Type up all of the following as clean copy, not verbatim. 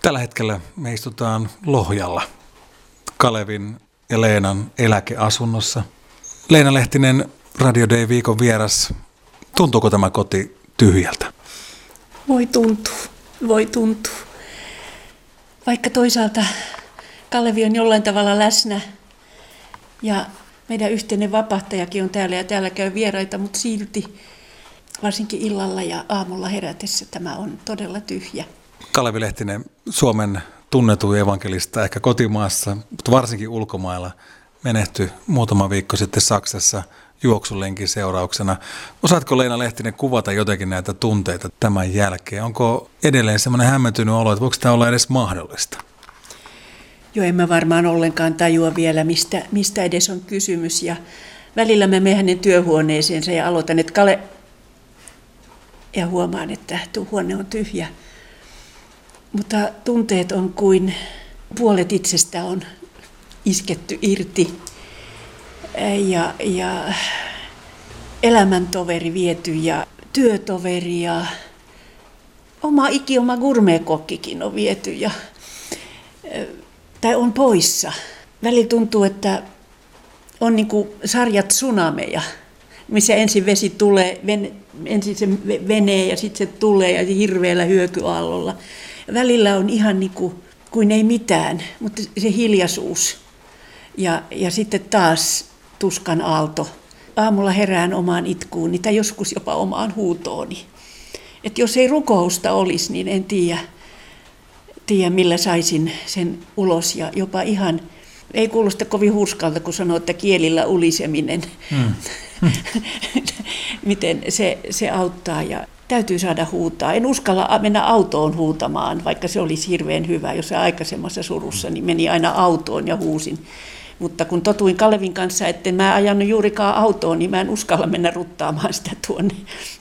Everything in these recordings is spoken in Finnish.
Tällä hetkellä me istutaan Lohjalla, Kalevin ja Leenan eläkeasunnossa. Leena Lehtinen, Radio Day viikon vieras. Tuntuuko tämä koti tyhjältä? Voi tuntua. Vaikka toisaalta Kalevi on jollain tavalla läsnä ja meidän yhteinen vapahtajakin on täällä ja täällä käy vieraita, mutta silti varsinkin illalla ja aamulla herätessä tämä on todella tyhjä. Kalevi Lehtinen, Suomen tunnetuin evankelista ehkä kotimaassa, mutta varsinkin ulkomailla, menehtyi muutama viikko sitten Saksassa juoksulenkin seurauksena. Osaatko Leena Lehtinen kuvata jotenkin näitä tunteita tämän jälkeen? Onko edelleen semmoinen hämmentynyt olo, että voiko tämä olla edes mahdollista? Joo, en mä varmaan ollenkaan tajua vielä, mistä edes on kysymys. Ja välillä mä menen hänen työhuoneeseensa ja aloitan, että ja huomaan, että tuo huone on tyhjä. Mutta tunteet on kuin puolet itsestä on isketty irti ja elämäntoveri viety ja työtoveri ja oma gourmetkokkikin on viety tai on poissa. Välillä tuntuu, että on niin kuin sarjat tsunameja, missä ensin vesi tulee, ensin se venee ja sitten se tulee ja hirveällä hyökyaallolla. Välillä on ihan niin kuin ei mitään, mutta se hiljaisuus ja sitten taas tuskan aalto. Aamulla herään omaan itkuuni tai joskus jopa omaan huutooni. Et jos ei rukousta olisi, niin en tiedä millä saisin sen ulos ja jopa ihan, ei kuulosta kovin hurskalta, kun sanoo, että kielillä uliseminen, miten se auttaa ja täytyy saada huutaa. En uskalla mennä autoon huutamaan, vaikka se olisi hirveän hyvä. Jos aikaisemmassa surussa, niin meni aina autoon ja huusin. Mutta kun totuin Kalevin kanssa, etten mä ajanut juurikaan autoon, niin mä en uskalla mennä ruttaamaan sitä tuonne.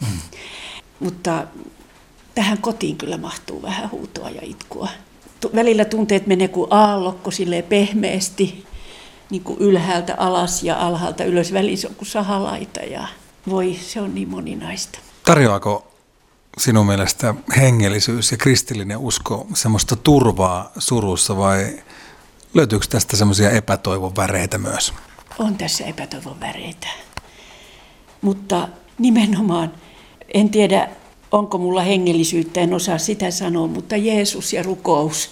Mutta tähän kotiin kyllä mahtuu vähän huutoa ja itkua. Välillä tunteet menee kuin aallokko silleen pehmeästi, niin kuin ylhäältä alas ja alhaalta ylös. Välissä on kuin sahalaita ja se on niin moninaista. Tarjoako sinun mielestä hengellisyys ja kristillinen usko semmoista turvaa surussa vai löytyykö tästä semmoisia epätoivon väreitä myös? On tässä epätoivon väreitä, mutta nimenomaan en tiedä, onko mulla hengellisyyttä, en osaa sitä sanoa, mutta Jeesus ja rukous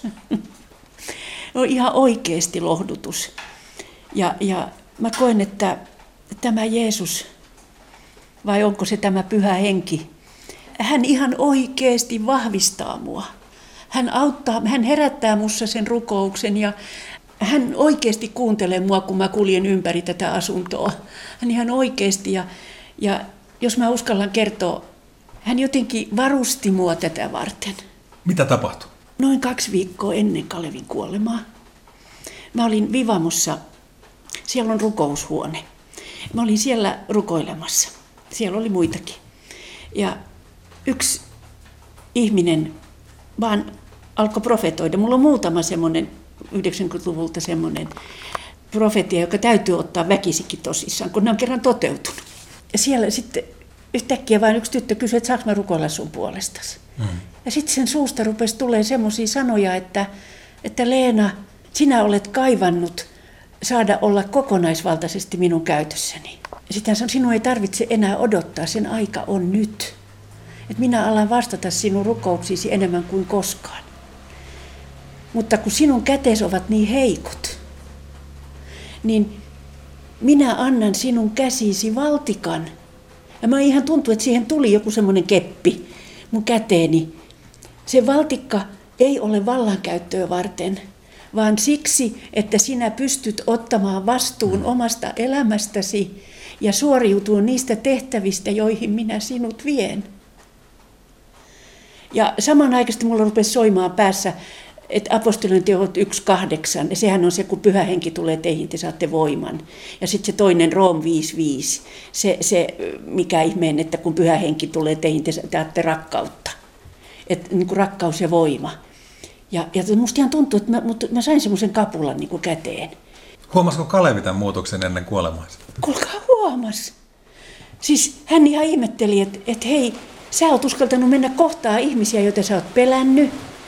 on ihan oikeasti lohdutus. Ja mä koen, että tämä Jeesus, vai onko se tämä Pyhä Henki, hän ihan oikeasti vahvistaa mua. Hän herättää mussa sen rukouksen ja hän oikeasti kuuntelee mua, kun mä kuljen ympäri tätä asuntoa. Hän ihan oikeasti ja jos mä uskallan kertoa, hän jotenkin varusti mua tätä varten. Mitä tapahtui? Noin 2 viikkoa ennen Kalevin kuolemaa. Mä olin Vivamossa, siellä on rukoushuone. Mä olin siellä rukoilemassa. Siellä oli muitakin. Ja yksi ihminen vaan alkoi profetoida. Mulla on muutama semmoinen 90-luvulta semmoinen profetia, joka täytyy ottaa väkisikin tosissaan, kun ne on kerran toteutunut. Ja siellä sitten yhtäkkiä vain yksi tyttö kysyi, että saanko mä rukoilla sun puolestasi. Ja sitten sen suusta rupesi tulee semmoisia sanoja, että Leena, sinä olet kaivannut saada olla kokonaisvaltaisesti minun käytössäni. Sitten hän sanoi, sinun ei tarvitse enää odottaa, sen aika on nyt. Että minä alan vastata sinun rukouksiisi enemmän kuin koskaan. Mutta kun sinun käteesi ovat niin heikot, niin minä annan sinun käsiisi valtikan. Ja mä ihan tuntuu, että siihen tuli joku semmoinen keppi mun käteeni. Se valtikka ei ole vallankäyttöä varten, vaan siksi, että sinä pystyt ottamaan vastuun omasta elämästäsi ja suoriutumaan niistä tehtävistä, joihin minä sinut vien. Ja samanaikaisesti mulla rupesi soimaan päässä, että apostolien teot 1.8, ja sehän on se, kun Pyhä Henki tulee teihin, te saatte voiman. Ja sitten se toinen Room 5.5, se mikä ihmeen, että kun Pyhä Henki tulee teihin, te saatte rakkautta. Että niin kuin rakkaus ja voima. Ja musta ihan tuntuu, että mä sain semmoisen kapulan niin kuin käteen. Huomasiko Kalevi tämän muutoksen ennen kuolemaansa? Kuulkaa, huomas. Siis hän ihan ihmetteli, että hei, sä oot uskaltanut mennä kohtaa ihmisiä, joita sä oot pelännyt.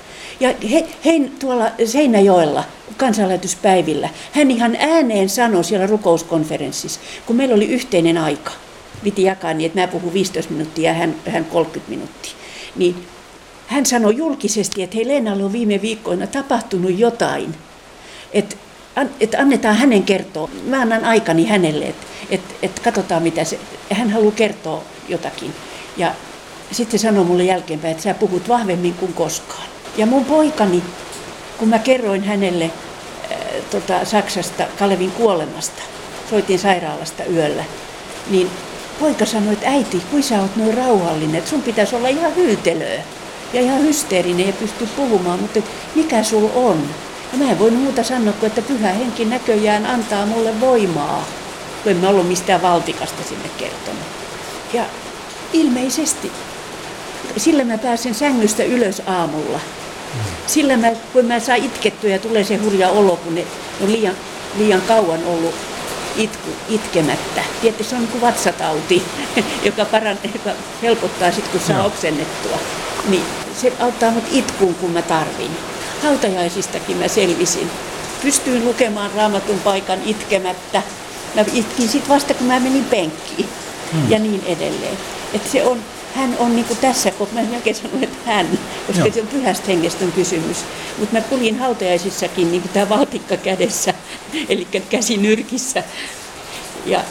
Ja hein tuolla Seinäjoella kansanlähetyspäivillä, hän ihan ääneen sanoi siellä rukouskonferenssissa, kun meillä oli yhteinen aika. Piti jakaa niin, että mä puhun 15 minuuttia ja hän 30 minuuttia. Niin hän sanoi julkisesti, että hei, Leenalle on viime viikkoina tapahtunut jotain, että annetaan hänen kertoa. Mä annan aikani hänelle, että katsotaan mitä se, hän haluaa kertoa jotakin. Ja sitten se sanoi mulle jälkeenpäin, että sä puhut vahvemmin kuin koskaan. Ja mun poikani, kun mä kerroin hänelle Saksasta Kalevin kuolemasta, soitin sairaalasta yöllä, niin poika sanoi, että äiti, kui sä oot noin rauhallinen, että sun pitäisi olla ihan hyytelöä ja ihan hysteerinen ja pysty puhumaan, mutta mikä sul on? Ja mä en voinut muuta sanoa kuin, että Pyhä Henki näköjään antaa mulle voimaa, kun en mä ollut mistään valtikasta sinne kertonut. Ja ilmeisesti sillä mä pääsen sängystä ylös aamulla. Sillä kun mä saan itkettyä ja tulee se hurja olo, kun ne on liian kauan ollut itkemättä. Tietysti se on niin kuin vatsatauti, joka helpottaa sitten, kun saa oksennettua. Niin se auttaa mut itkuun, kun mä tarvin. Hautajaisistakin mä selvisin. Pystyin lukemaan Raamatun paikan itkemättä. Mä itkin sitten vasta, kun mä menin penkkiin ja niin edelleen. Että se on, hän on niin kuin tässä, kun mä melkein sanon, että hän, koska se on Pyhästä Hengestä on kysymys. Mutta mä kuljin hautajaisissakin niin kuin tämä valtikka kädessä, eli käsi nyrkissä. Ja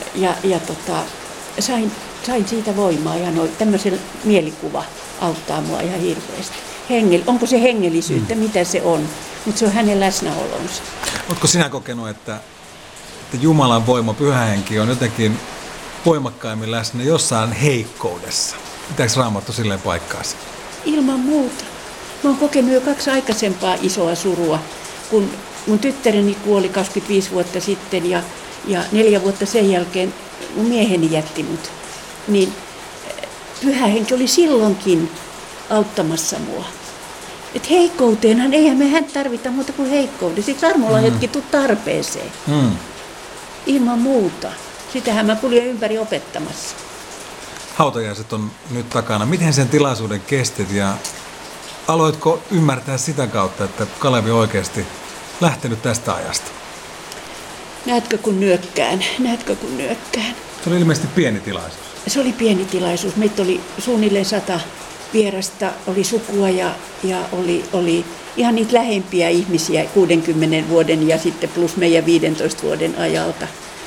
sain siitä voimaa ja tämmöisen mielikuva auttaa mua ihan hirveästi. Onko se hengellisyyttä, mitä se on, mutta se on hänen läsnäolonsa. Oletko sinä kokenut, että Jumalan voima, Pyhä Henki on jotenkin voimakkaimmin läsnä jossain heikkoudessa? Pitääkö Raamattu silleen paikkaansa? Ilman muuta. Mä oon kokenut jo 2 aikaisempaa isoa surua, kun mun tyttäreni kuoli 25 vuotta sitten ja 4 vuotta sen jälkeen mun mieheni jätti mut. Niin Pyhä Henki oli silloinkin auttamassa mua. Et heikkouteenhan eihän me tarvita muuta kuin heikkouden. Siksi armolahjatkin tuu tarpeeseen. Ilman muuta. Sitähän mä kuljen ympäri opettamassa. Hautajaiset on nyt takana. Miten sen tilaisuuden kestit ja aloitko ymmärtää sitä kautta, että Kalevi on oikeasti lähtenyt tästä ajasta? Näetkö kun nyökkään? Se oli ilmeisesti pieni tilaisuus. Se oli pieni tilaisuus. Meitä oli suunnilleen 100 vierasta, oli sukua ja oli ihan niitä lähempiä ihmisiä 60 vuoden ja sitten plus meidän 15 vuoden ajalta.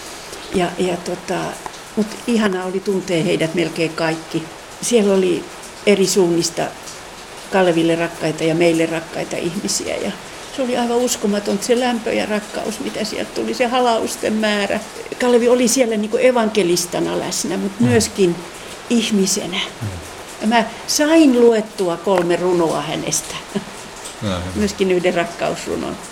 Mutta ihanaa oli tuntea heidät melkein kaikki. Siellä oli eri suunnista Kaleville rakkaita ja meille rakkaita ihmisiä. Ja se oli aivan uskomaton se lämpö ja rakkaus, mitä sieltä tuli, se halausten määrä. Kalevi oli siellä niin kuin evankelistana läsnä, mutta myöskin ihmisenä. Ja mä sain luettua 3 runoa hänestä, myöskin yhden rakkausrunon.